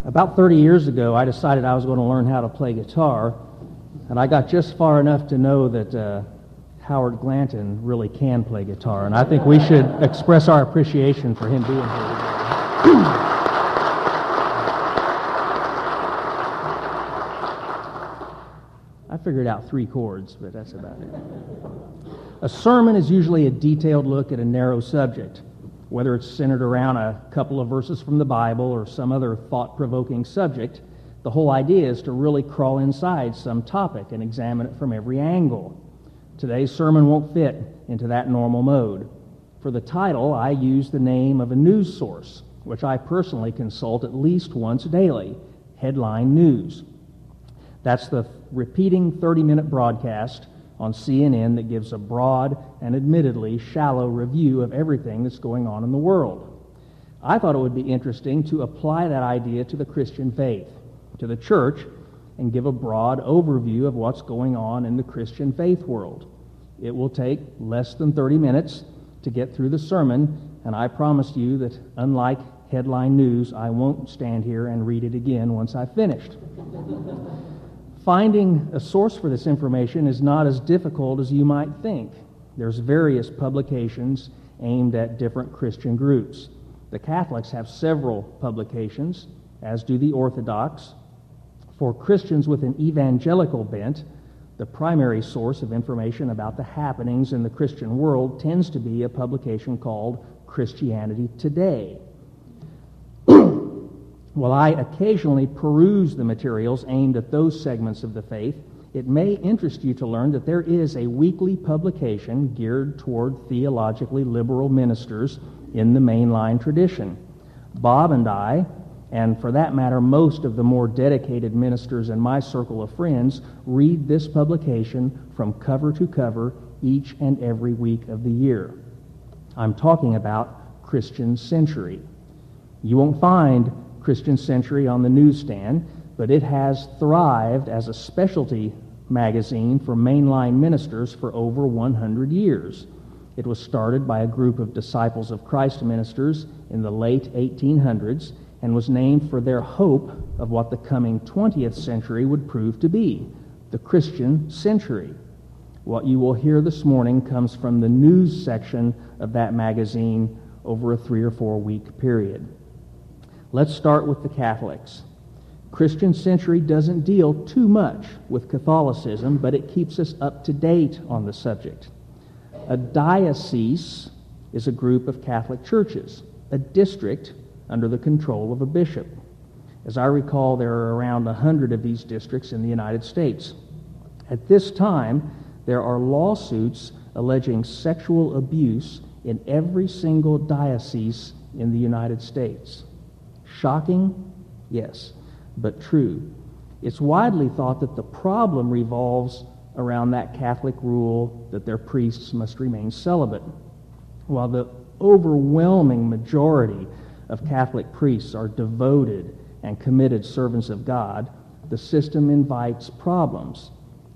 About 30 years ago, I decided I was going to learn how to play guitar, and I got just far enough to know that Howard Glanton really can play guitar, and I think we should express our appreciation for him being here today. I figured out 3 chords, but that's about it. A sermon is usually a detailed look at a narrow subject, whether it's centered around a couple of verses from the Bible or some other thought-provoking subject. The whole idea is to really crawl inside some topic and examine it from every angle. Today's sermon won't fit into that normal mode. For the title, I use the name of a news source, which I personally consult at least once daily, Headline News. That's the repeating 30-minute broadcast on CNN that gives a broad and admittedly shallow review of everything that's going on in the world. I thought it would be interesting to apply that idea to the Christian faith, to the church, and give a broad overview of what's going on in the Christian faith world. It will take less than 30 minutes to get through the sermon, and I promise you that unlike Headline News, I won't stand here and read it again once I've finished. Finding a source for this information is not as difficult as you might think. There's various publications aimed at different Christian groups. The Catholics have several publications, as do the Orthodox. For Christians with an evangelical bent, the primary source of information about the happenings in the Christian world tends to be a publication called Christianity Today. While I occasionally peruse the materials aimed at those segments of the faith, it may interest you to learn that there is a weekly publication geared toward theologically liberal ministers in the mainline tradition. Bob and I, and for that matter most of the more dedicated ministers in my circle of friends, read this publication from cover to cover each and every week of the year. I'm talking about Christian Century. You won't find Christian Century on the newsstand, but it has thrived as a specialty magazine for mainline ministers for over 100 years. It was started by a group of Disciples of Christ ministers in the late 1800s and was named for their hope of what the coming 20th century would prove to be, the Christian Century. What you will hear this morning comes from the news section of that magazine over a 3 or 4 week period. Let's start with the Catholics. Christian Century doesn't deal too much with Catholicism, but it keeps us up to date on the subject. A diocese is a group of Catholic churches, a district under the control of a bishop. As I recall, there are around 100 of these districts in the United States. At this time, there are lawsuits alleging sexual abuse in every single diocese in the United States. Shocking? Yes, but true. It's widely thought that the problem revolves around that Catholic rule that their priests must remain celibate. While the overwhelming majority of Catholic priests are devoted and committed servants of God, the system invites problems.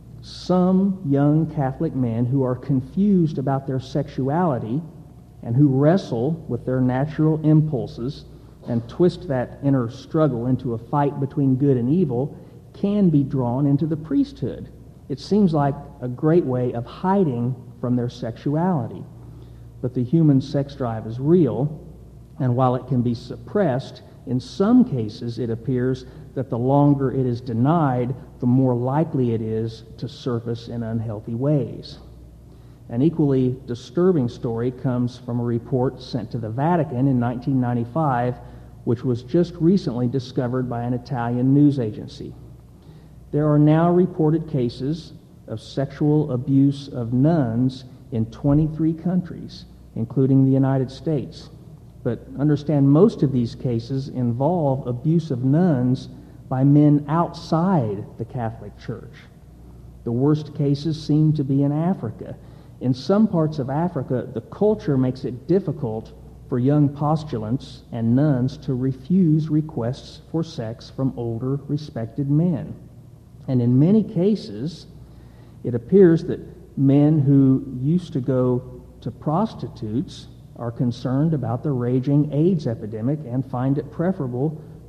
Some young Catholic men who are confused about their sexuality and who wrestle with their natural impulses and twist that inner struggle into a fight between good and evil can be drawn into the priesthood. It seems like a great way of hiding from their sexuality. But the human sex drive is real, and while it can be suppressed, in some cases it appears that the longer it is denied, the more likely it is to surface in unhealthy ways. An equally disturbing story comes from a report sent to the Vatican in 1995, which was just recently discovered by an Italian news agency. There are now reported cases of sexual abuse of nuns in 23 countries, including the United States. But understand, most of these cases involve abuse of nuns by men outside the Catholic Church. The worst cases seem to be in Africa. In some parts of Africa, the culture makes it difficult for young postulants and nuns to refuse requests for sex from older, respected men. And in many cases, it appears that men who used to go to prostitutes are concerned about the raging AIDS epidemic and find it preferable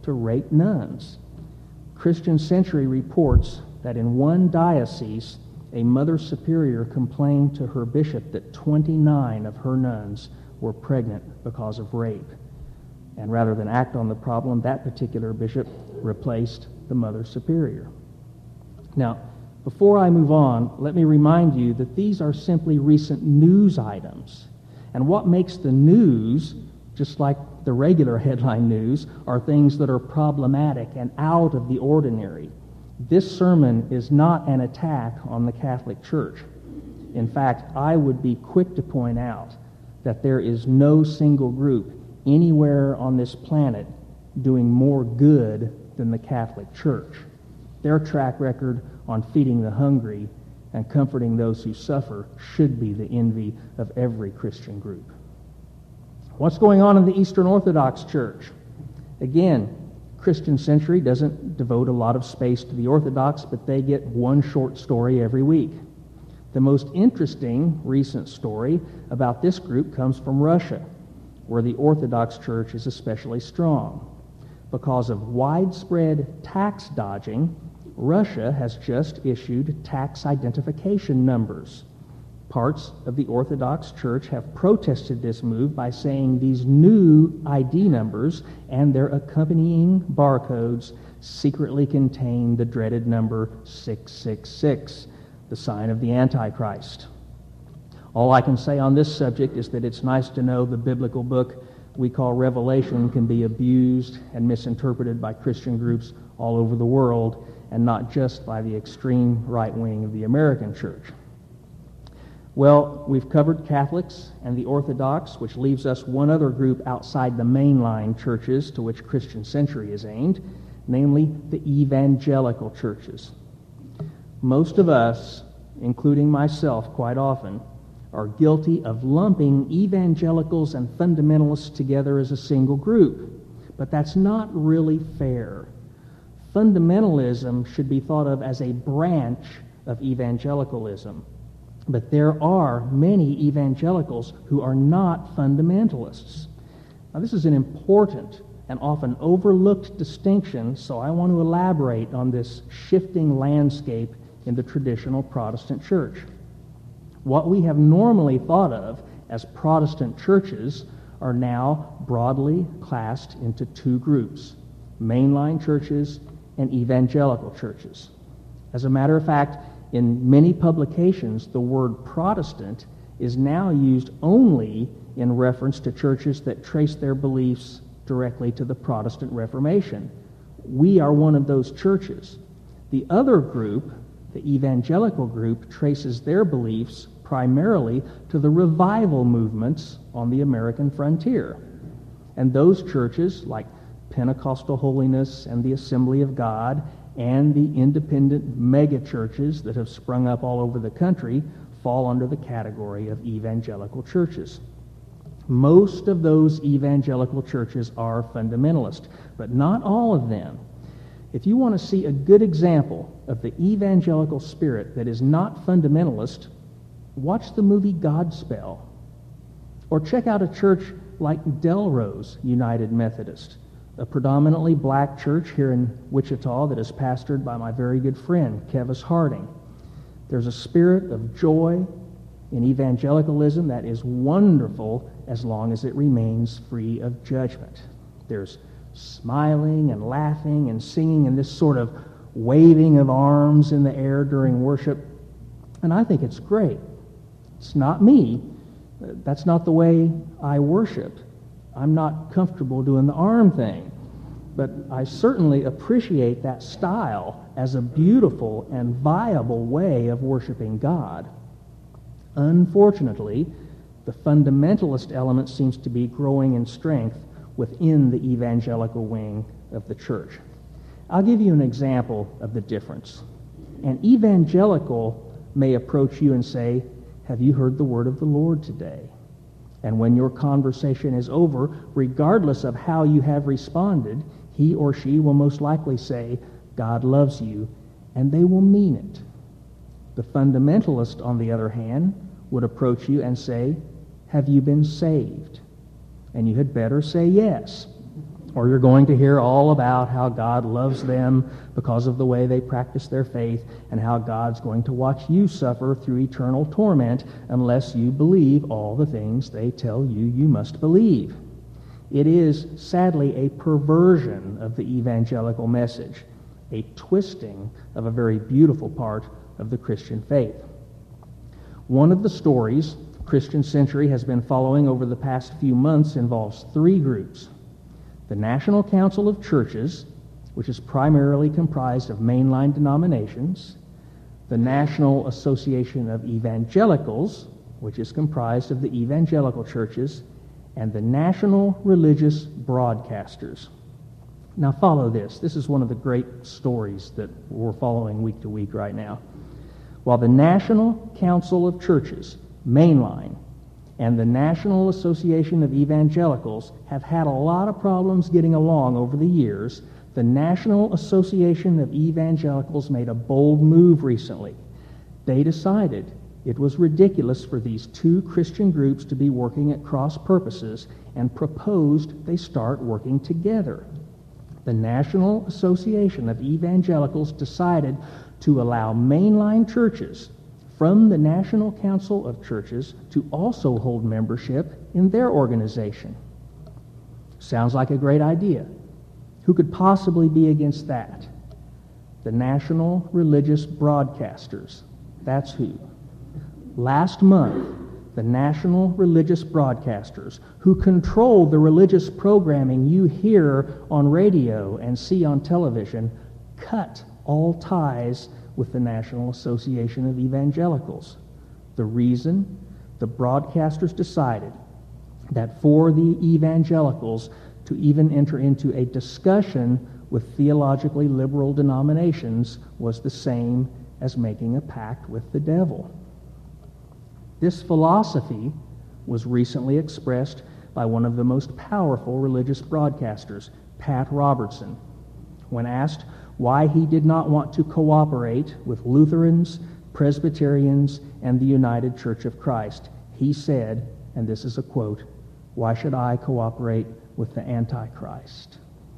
to rape nuns. Christian Century reports that in one diocese, a Mother Superior complained to her bishop that 29 of her nuns were pregnant because of rape. And rather than act on the problem, that particular bishop replaced the Mother Superior. Now, before I move on, let me remind you that these are simply recent news items. And what makes the news, just like the regular headline news, are things that are problematic and out of the ordinary. This sermon is not an attack on the Catholic Church. In fact, I would be quick to point out that there is no single group anywhere on this planet doing more good than the Catholic Church. Their track record on feeding the hungry and comforting those who suffer should be the envy of every Christian group. What's going on in the Eastern Orthodox Church? Again, Christian Century doesn't devote a lot of space to the Orthodox, but they get one short story every week. The most interesting recent story about this group comes from Russia, where the Orthodox Church is especially strong. Because of widespread tax dodging, Russia has just issued tax identification numbers. Parts of the Orthodox Church have protested this move by saying these new ID numbers and their accompanying barcodes secretly contain the dreaded number 666, the sign of the Antichrist. All I can say on this subject is that it's nice to know the biblical book we call Revelation can be abused and misinterpreted by Christian groups all over the world, and not just by the extreme right wing of the American church. Well, we've covered Catholics and the Orthodox, which leaves us one other group outside the mainline churches to which Christian Century is aimed, namely the evangelical churches. Most of us, including myself quite often, are guilty of lumping evangelicals and fundamentalists together as a single group. But that's not really fair. Fundamentalism should be thought of as a branch of evangelicalism. But there are many evangelicals who are not fundamentalists. Now, this is an important and often overlooked distinction, so I want to elaborate on this shifting landscape in the traditional Protestant church. What we have normally thought of as Protestant churches are now broadly classed into two groups: mainline churches and evangelical churches. As a matter of fact, in many publications, the word Protestant is now used only in reference to churches that trace their beliefs directly to the Protestant Reformation. We are one of those churches. The other group, the evangelical group, traces their beliefs primarily to the revival movements on the American frontier. And those churches, like Pentecostal Holiness and the Assembly of God and the independent mega-churches that have sprung up all over the country, fall under the category of evangelical churches. Most of those evangelical churches are fundamentalist, but not all of them. If you want to see a good example of the evangelical spirit that is not fundamentalist, watch the movie Godspell. Or check out a church like Delrose United Methodist, a predominantly black church here in Wichita that is pastored by my very good friend, Kevis Harding. There's a spirit of joy in evangelicalism that is wonderful as long as it remains free of judgment. There's smiling and laughing and singing and this sort of waving of arms in the air during worship, and I think it's great. It's not me. That's not the way I worship. I'm not comfortable doing the arm thing. But I certainly appreciate that style as a beautiful and viable way of worshiping God. Unfortunately, the fundamentalist element seems to be growing in strength within the evangelical wing of the church. I'll give you an example of the difference. An evangelical may approach you and say, "Have you heard the word of the Lord today?" And when your conversation is over, regardless of how you have responded, he or she will most likely say, "God loves you," and they will mean it. The fundamentalist, on the other hand, would approach you and say, "Have you been saved?" And you had better say yes. or you're going to hear all about how God loves them because of the way they practice their faith, and how God's going to watch you suffer through eternal torment unless you believe all the things they tell you you must believe. It is, sadly, a perversion of the evangelical message, a twisting of a very beautiful part of the Christian faith. One of the stories Christian Century has been following over the past few months involves three groups: the National Council of Churches, which is primarily comprised of mainline denominations; the National Association of Evangelicals, which is comprised of the evangelical churches; and the National Religious Broadcasters. Now follow this. This is one of the great stories that we're following week to week right now. While the National Council of Churches, mainline, and the National Association of Evangelicals have had a lot of problems getting along over the years, the National Association of Evangelicals made a bold move recently. They decided it was ridiculous for these two Christian groups to be working at cross purposes and proposed they start working together. The National Association of Evangelicals decided to allow mainline churches from the National Council of Churches to also hold membership in their organization. Sounds like a great idea. Who could possibly be against that? The National Religious Broadcasters. That's who. Last month, the National Religious Broadcasters, who control the religious programming you hear on radio and see on television, cut all ties with the National Association of Evangelicals. The reason? The broadcasters decided that for the evangelicals to even enter into a discussion with theologically liberal denominations was the same as making a pact with the devil. This philosophy was recently expressed by one of the most powerful religious broadcasters, Pat Robertson. When asked why he did not want to cooperate with Lutherans, Presbyterians, and the United Church of Christ, he said, and this is a quote, "Why should I cooperate with the Antichrist?"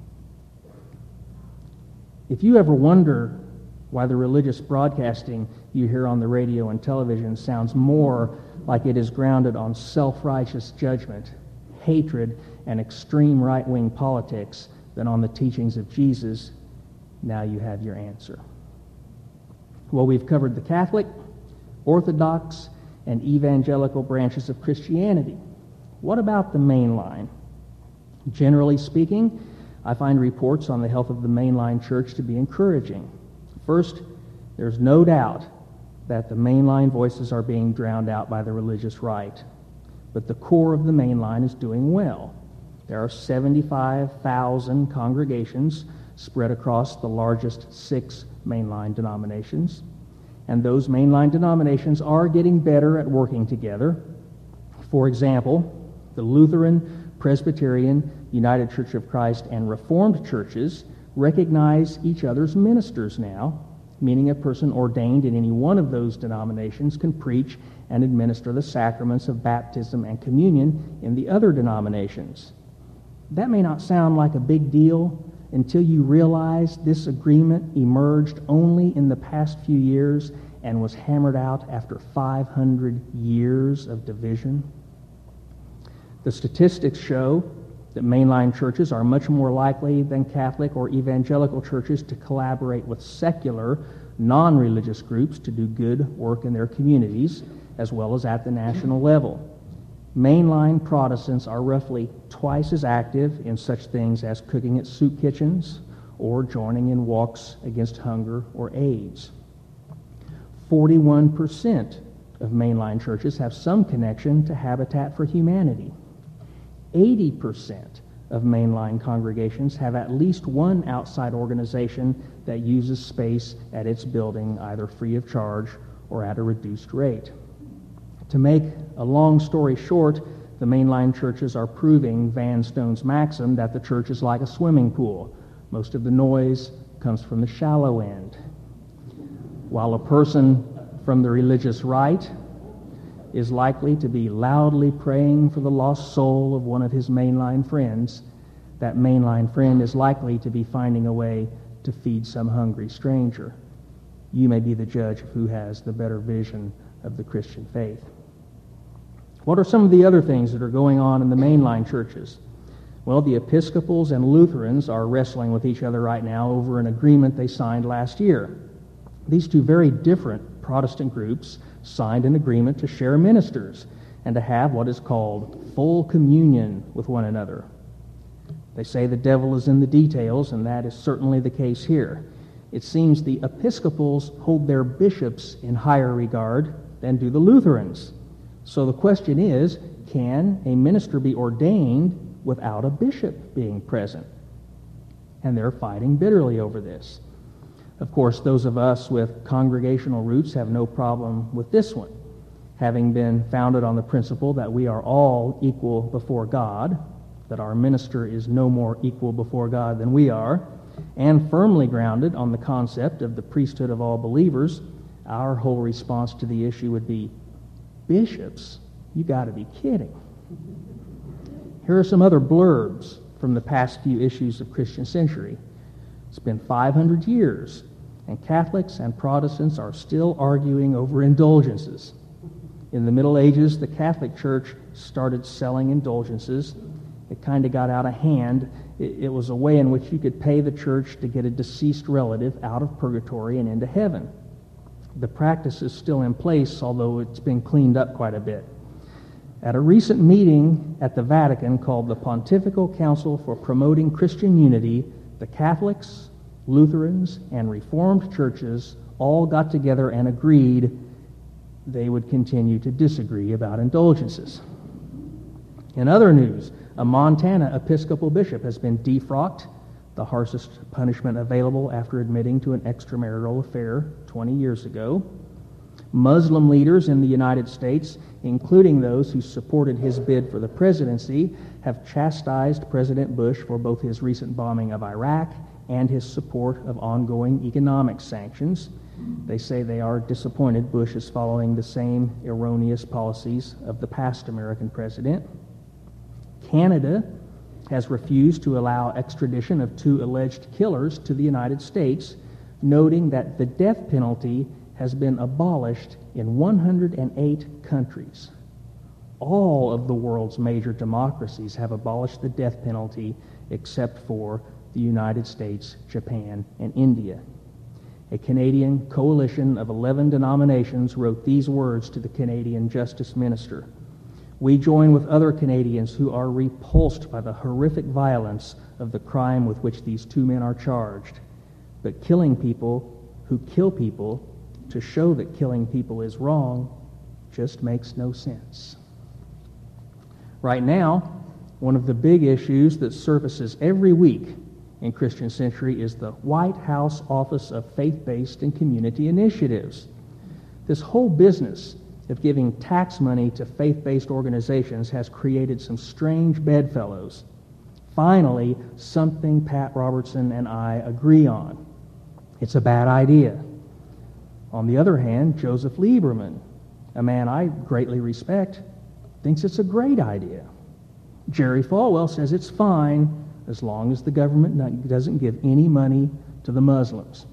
If you ever wonder why the religious broadcasting you hear on the radio and television sounds more like it is grounded on self-righteous judgment, hatred, and extreme right-wing politics than on the teachings of Jesus, now you have your answer. Well, we've covered the Catholic, Orthodox, and evangelical branches of Christianity. What about the mainline? Generally speaking, I find reports on the health of the mainline church to be encouraging. First, there's no doubt that the mainline voices are being drowned out by the religious right, but the core of the mainline is doing well. There are 75,000 congregations spread across the largest 6 mainline denominations, and those mainline denominations are getting better at working together. For example, the Lutheran, Presbyterian, United Church of Christ, and Reformed churches recognize each other's ministers now, meaning a person ordained in any one of those denominations can preach and administer the sacraments of baptism and communion in the other denominations. That may not sound like a big deal until you realize this agreement emerged only in the past few years and was hammered out after 500 years of division. The statistics show that mainline churches are much more likely than Catholic or evangelical churches to collaborate with secular, non-religious groups to do good work in their communities, as well as at the national level. Mainline Protestants are roughly twice as active in such things as cooking at soup kitchens or joining in walks against hunger or AIDS. 41% of mainline churches have some connection to Habitat for Humanity. 80% of mainline congregations have at least one outside organization that uses space at its building either free of charge or at a reduced rate. To make a long story short, the mainline churches are proving Van Stone's maxim that the church is like a swimming pool. Most of the noise comes from the shallow end. While a person from the religious right is likely to be loudly praying for the lost soul of one of his mainline friends, that mainline friend is likely to be finding a way to feed some hungry stranger. You may be the judge of who has the better vision of the Christian faith. What are some of the other things that are going on in the mainline churches? Well, the Episcopals and Lutherans are wrestling with each other right now over an agreement they signed last year. These two very different Protestant groups signed an agreement to share ministers and to have what is called full communion with one another. They say the devil is in the details, and that is certainly the case here. It seems the Episcopals hold their bishops in higher regard than do the Lutherans. So the question is, can a minister be ordained without a bishop being present? And they're fighting bitterly over this. Of course, those of us with congregational roots have no problem with this one, having been founded on the principle that we are all equal before God, that our minister is no more equal before God than we are, and firmly grounded on the concept of the priesthood of all believers. Our whole response to the issue would be, bishops? You got to be kidding. Here are some other blurbs from the past few issues of Christian Century. It's been 500 years, and Catholics and Protestants are still arguing over indulgences. In the Middle Ages, the Catholic Church started selling indulgences. It kind of got out of hand. It was a way in which you could pay the church to get a deceased relative out of purgatory and into heaven. The practice is still in place, although it's been cleaned up quite a bit. At a recent meeting at the Vatican called the Pontifical Council for Promoting Christian Unity, the Catholics, Lutherans, and Reformed churches all got together and agreed they would continue to disagree about indulgences. In other news, a Montana Episcopal bishop has been defrocked, the harshest punishment available after admitting to an extramarital affair 20 years ago. Muslim leaders in the United States, including those who supported his bid for the presidency, have chastised President Bush for both his recent bombing of Iraq and his support of ongoing economic sanctions. They say they are disappointed Bush is following the same erroneous policies of the past American president. Canada has refused to allow extradition of two alleged killers to the United States, noting that the death penalty has been abolished in 108 countries. All of the world's major democracies have abolished the death penalty except for the United States, Japan, and India. A Canadian coalition of 11 denominations wrote these words to the Canadian Justice Minister: "We join with other Canadians who are repulsed by the horrific violence of the crime with which these two men are charged. But killing people who kill people to show that killing people is wrong just makes no sense." Right now, one of the big issues that surfaces every week in Christian Century is the White House Office of Faith-Based and Community Initiatives. This whole business of giving tax money to faith-based organizations has created some strange bedfellows. Finally, something Pat Robertson and I agree on. It's a bad idea. On the other hand, Joseph Lieberman, a man I greatly respect, thinks it's a great idea. Jerry Falwell says it's fine as long as the government doesn't give any money to the Muslims.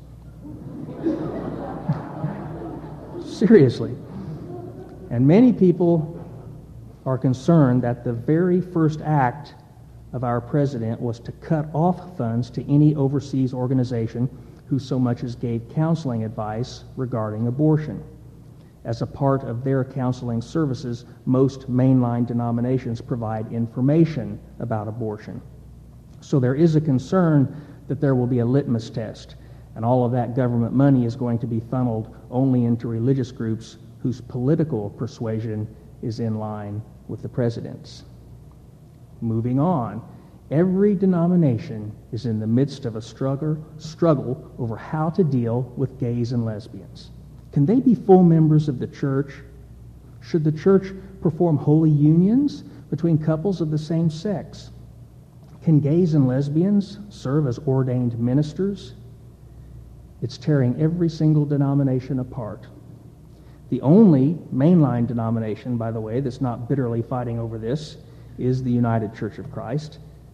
Seriously. And many people are concerned that the very first act of our president was to cut off funds to any overseas organization who so much as gave counseling advice regarding abortion. As a part of their counseling services, most mainline denominations provide information about abortion. So there is a concern that there will be a litmus test, and all of that government money is going to be funneled only into religious groups whose political persuasion is in line with the president's. Moving on, every denomination is in the midst of a struggle over how to deal with gays and lesbians. Can they be full members of the church? Should the church perform holy unions between couples of the same sex? Can gays and lesbians serve as ordained ministers? It's tearing every single denomination apart. The only mainline denomination, by the way, that's not bitterly fighting over this is the United Church of Christ,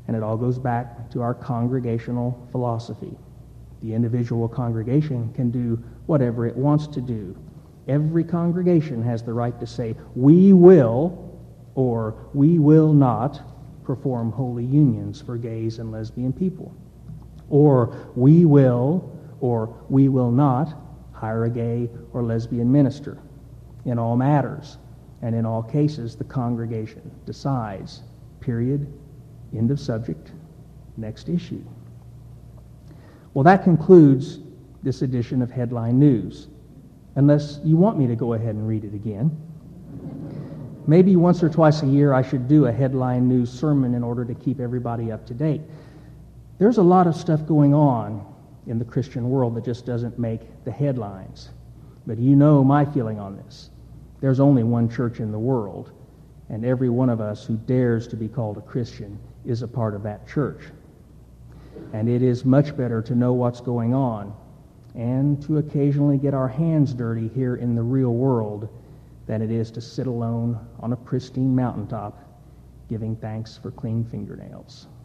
And it all goes back to our congregational philosophy. The individual congregation can do whatever it wants to do. Every congregation has the right to say, we will or we will not perform holy unions for gays and lesbian people. Or we will or we will not hire a gay or lesbian minister. In all matters and in all cases, the congregation decides. Period. End of subject. Next issue. Well, that concludes this edition of Headline News, unless you want me to go ahead and read it again. Maybe once or twice a year I should do a Headline News sermon in order to keep everybody up to date. There's a lot of stuff going on in the Christian world that just doesn't make the headlines. But you know my feeling on this. There's only one church in the world, and every one of us who dares to be called a Christian is a part of that church. And it is much better to know what's going on and to occasionally get our hands dirty here in the real world than it is to sit alone on a pristine mountaintop giving thanks for clean fingernails.